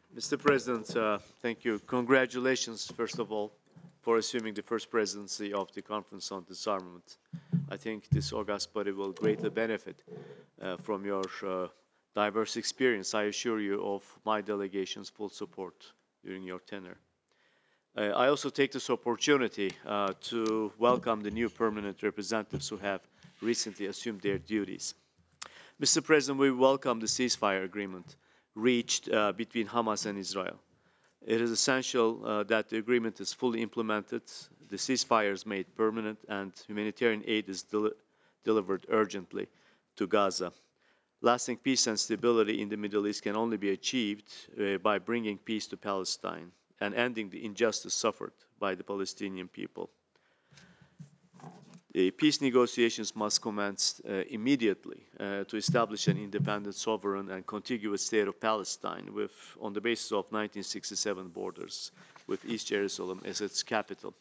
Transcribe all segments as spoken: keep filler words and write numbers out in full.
Mister President, uh, thank you. Congratulations, first of all, for assuming the first presidency of the Conference on Disarmament. I think this august body will greatly benefit uh, from your uh, diverse experience. I assure you of my delegation's full support during your tenure. Uh, I also take this opportunity uh, to welcome the new permanent representatives who have recently assumed their duties. Mister President, we welcome the ceasefire agreement reached uh, between Hamas and Israel. It is essential uh, that the agreement is fully implemented, the ceasefire is made permanent, and humanitarian aid is del delivered urgently to Gaza. Lasting peace and stability in the Middle East can only be achieved uh, by bringing peace to Palestine and ending the injustice suffered by the Palestinian people. The peace negotiations must commence uh, immediately uh, to establish an independent, sovereign, and contiguous state of Palestine with, on the basis of nineteen sixty-seven borders, with East Jerusalem as its capital.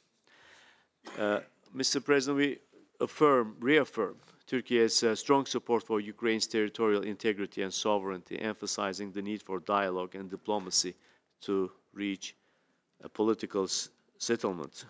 Uh, Mister President, we affirm, reaffirm Turkey's uh, strong support for Ukraine's territorial integrity and sovereignty, emphasizing the need for dialogue and diplomacy to reach a political settlement.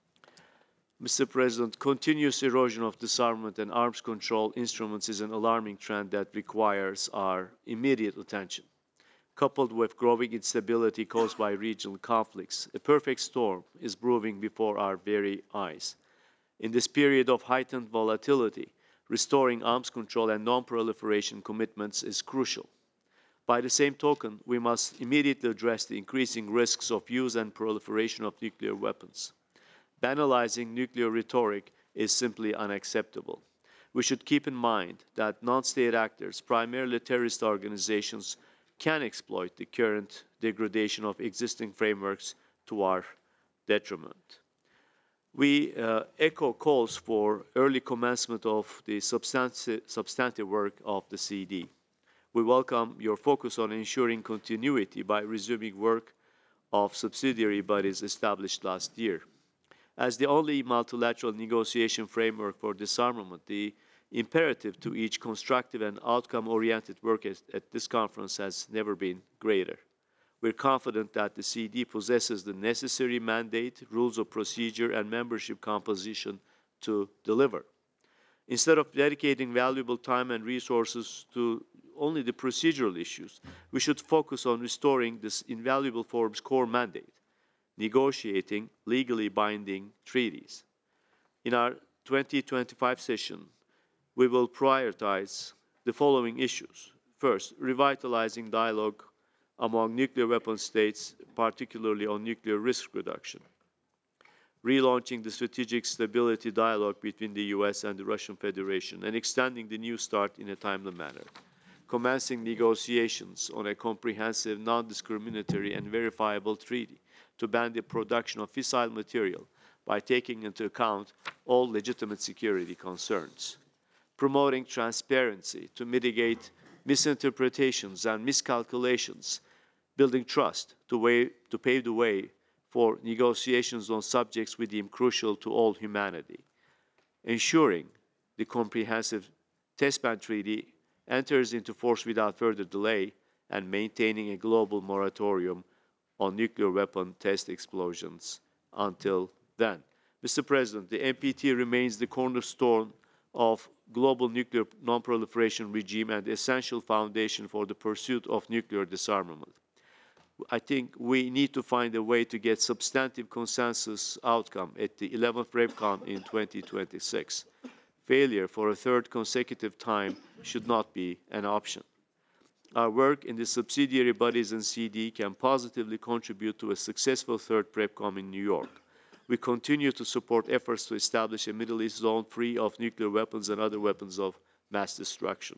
Mister President, continuous erosion of disarmament and arms control instruments is an alarming trend that requires our immediate attention. Coupled with growing instability caused by regional conflicts, a perfect storm is brewing before our very eyes. In this period of heightened volatility, restoring arms control and non-proliferation commitments is crucial. By the same token, we must immediately address the increasing risks of use and proliferation of nuclear weapons. Banalizing nuclear rhetoric is simply unacceptable. We should keep in mind that non-state actors, primarily terrorist organizations, can exploit the current degradation of existing frameworks to our detriment. We uh, echo calls for early commencement of the substantive, substantive work of the C D. We welcome your focus on ensuring continuity by resuming work of subsidiary bodies established last year. As the only multilateral negotiation framework for disarmament, the imperative to each constructive and outcome-oriented work at, at this conference has never been greater. We're confident that the C D possesses the necessary mandate, rules of procedure, and membership composition to deliver. Instead of dedicating valuable time and resources to only the procedural issues, we should focus on restoring this invaluable forum's core mandate, negotiating legally binding treaties. In our twenty twenty-five session, we will prioritize the following issues. First, revitalizing dialogue among nuclear weapon states, particularly on nuclear risk reduction. Relaunching the strategic stability dialogue between the U S and the Russian Federation and extending the New START in a timely manner. Commencing negotiations on a comprehensive, non-discriminatory and verifiable treaty to ban the production of fissile material by taking into account all legitimate security concerns. Promoting transparency to mitigate misinterpretations and miscalculations, building trust to, way, to pave the way for negotiations on subjects we deem crucial to all humanity. Ensuring the comprehensive test ban treaty enters into force without further delay, and maintaining a global moratorium on nuclear weapon test explosions until then. Mister President, the N P T remains the cornerstone of global nuclear non-proliferation regime and the essential foundation for the pursuit of nuclear disarmament. I think we need to find a way to get substantive consensus outcome at the eleventh RevCon in twenty twenty-six. Failure for a third consecutive time should not be an option. Our work in the subsidiary bodies and C D can positively contribute to a successful third PrepCom in New York. We continue to support efforts to establish a Middle East zone free of nuclear weapons and other weapons of mass destruction.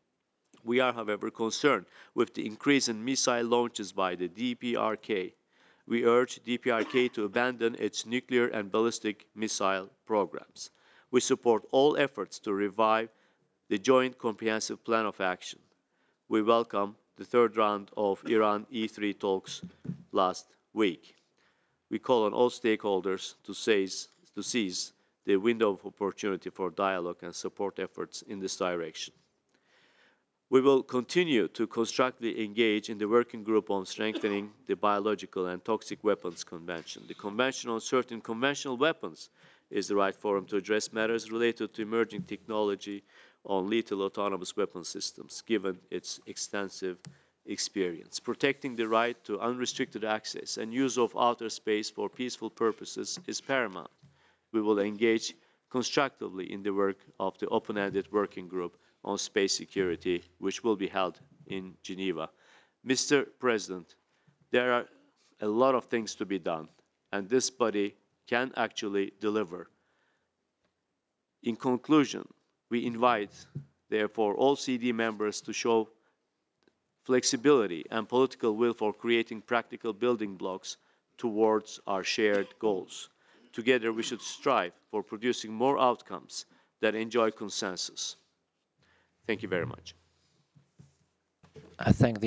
We are, however, concerned with the increase in missile launches by the D P R K. We urge D P R K to abandon its nuclear and ballistic missile programs. We support all efforts to revive the Joint Comprehensive Plan of Action. We welcome the third round of Iran E three talks last week. We call on all stakeholders to seize, to seize the window of opportunity for dialogue and support efforts in this direction. We will continue to constructively engage in the working group on strengthening the Biological and Toxic Weapons Convention. The Convention on Certain Conventional Weapons is the right forum to address matters related to emerging technology on lethal autonomous weapon systems, given its extensive experience. Protecting the right to unrestricted access and use of outer space for peaceful purposes is paramount. We will engage constructively in the work of the open-ended working group on space security, which will be held in Geneva. Mister President, there are a lot of things to be done, and this body can actually deliver. In conclusion, we invite, therefore, all C D members to show flexibility and political will for creating practical building blocks towards our shared goals. Together, we should strive for producing more outcomes that enjoy consensus. Thank you very much. I thank